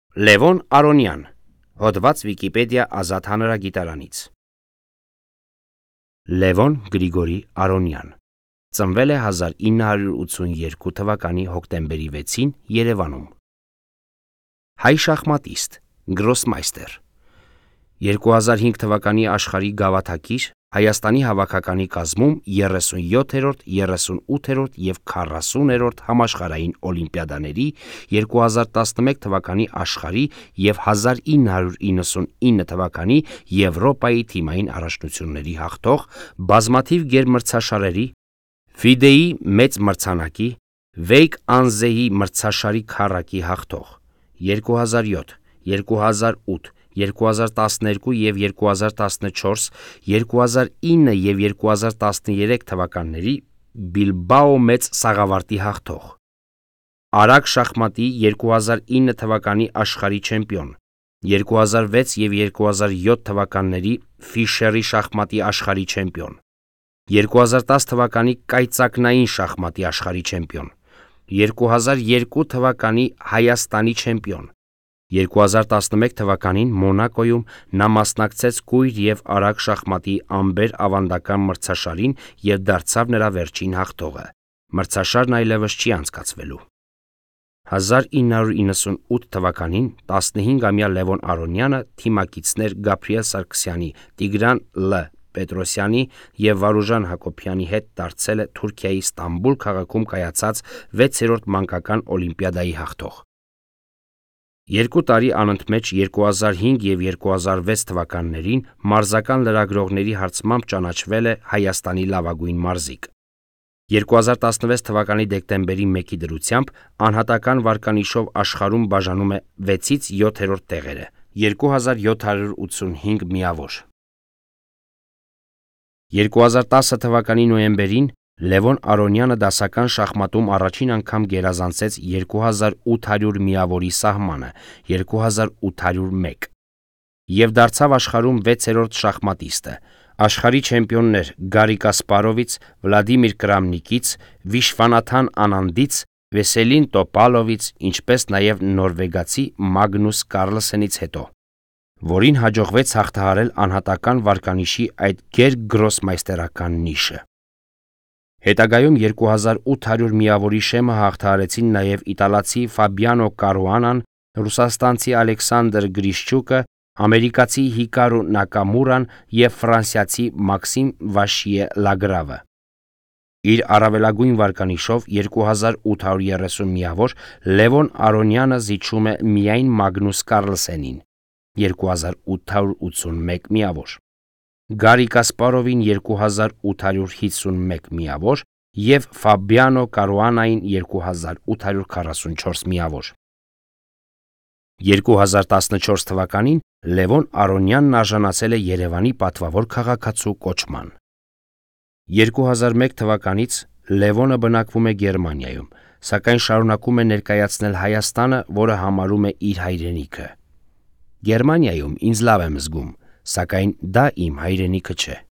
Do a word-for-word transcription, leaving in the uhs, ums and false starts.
Լևոն Արոնյան, հոդված Վիկիպեդիա ազատ հանրագիտարանից։ Լևոն Գրիգորի Արոնյան ծնվել է հազար ինը հարյուր ութսունուերկու թվականի հոկտեմբերի վեցին Երևանում։ Հայ շախմատիստ, գրոսմայստեր, երկու հազար հինգ թվականի աշխարհի գավաթակիր, Հայաստանի հավաքականի կազմում երեսունյոթերորդ, երեսունութերորդ և քառասուներորդ համաշխարհային օլիմպիադաների, երկու հազար տասնմեկ թվականի աշխարհի և հազար ինը հարյուր իննսունինը թվականի Եվրոպայի թիմային առաջնությունների հաղթող, բազմաթիվ գերմրցաշարերի, ֆիդեի մեծ մրցանակի, Վեյկ Անզեի մրցաշարի քառակի հաղթող, երկու հազար յոթ, երկու հազար ութ, երկու հազար տասներկու և երկու հազար տասնչորս, երկու հազար ինը և երկու հազար տասներեք թվականների Բիլբաո մեծ սաղավարտի հաղթող, արագ շախմատի երկու հազար ինը թվականի աշխարհի չեմպիոն, երկու հազար վեց և երկու հազար յոթ թվականների Ֆիշերի շախմատի աշխարհի չեմպիոն, երկու հազար տաս թվականի կայծակնային շախմատի աշխարհի չեմպիոն, երկու հազար երկու թվականի Հայաստանի չեմպիոն, երկու հազար տասնմեկ թվականին Մոնակոյում նա մասնակցեց կույր և արագ շախմատի ամբեր ավանդական մրցաշարին և դարձավ նրա վերջին հաղթողը, մրցաշարն այլևս չի անցկացվելու։ հազար ինը հարյուր իննսունութ թվականին տասնհինգամյա Լևոն Արոնյանը թիմակիցներ Գաբրիել Սարգսյանի, Տիգրան Լ. Պետրոսյանի և Վարուժան Հակոբյանի հետ դարձել է Թուրքիայի Ստամբուլ քաղաքում կայացած վեցերորդ մանկական օլիմպիադայի հաղթող։ Երկու տարի անընդմեջ երկու հազար հինգ և երկու հազար վեց թվականներին մարզական լրագրողների հարցմամբ ճանաչվել է Հայաստանի լավագույն մարզիկ։ երկու հազար տասնվեց թվականի դեկտեմբերի մեկի դրությամբ անհատական վարկանիշով աշխարհում բաժանում է վեցից յոթերորդ տեղերը, երկու հազար յոթ հարյուր ութսունհինգ միավոր։ երկու հազար տասը թվականի նոյեմբերին Լևոն Արոնյանը դասական շախմատում առաջին անգամ գերազանցեց երկու հազար ութ հարյուր միավորի սահմանը երկու հազար ութ հարյուր մեկ և դարձավ աշխարհում վեցերորդ շախմատիստը։ Աշխարհի չեմպիոններ Գարի Կասպարովից, Վլադիմիր Կրամնիկից, Վիշվանաթան Անանդից, Վեսելին Տոպալովից, ինչպես նաև նորվեգացի Մագնուս Կարլսենից հետո, որին հաջողվեց հաղթահարել անհատական վարկանիշի այդ գերգրոսմայստերական նիշը։ Հետագայում երկու հազար ութ հարյուր միավորի շեմը հաղթահարեցին նաև իտալացի Ֆաբիանո Կարուանան, ռուսաստանցի Ալեքսանդր Գրիշչուկը, ամերիկացի Հիկարու Նակամուրան և ֆրանսիացի Մաքսիմ Վաշիե Լագրավը։ Իր առավելագույն վարկանիշով երկու հազար ութ հարյուր երեսուն միավոր Լևոն Արոնյանը զիջում է միայն Մագնուս Կարլսենին երկու հազար ութ հարյուր ութսունմեկ միավոր, Գարի Կասպարովին երկու հազար ութ հարյուր հիսունմեկ միավոր և Ֆաբիանո Կարուանային երկու հազար ութ հարյուր քառասունչորս միավոր։ երկու հազար տասնչորս թվականին Լևոն Արոնյանն արժանացել է Երևանի պատվավոր քաղաքացու կոչման։ երկու հազար մեկ թվականից Լևոնը բնակվում է Գերմանիայում, սակայն շարունակում է ներկայացնել Հայաստանը, որը համարում է իր հայրենիքը։ Գերմանիայում ինձ լավ եմ զգում, սակայն դա իմ հայրենիքը չէ։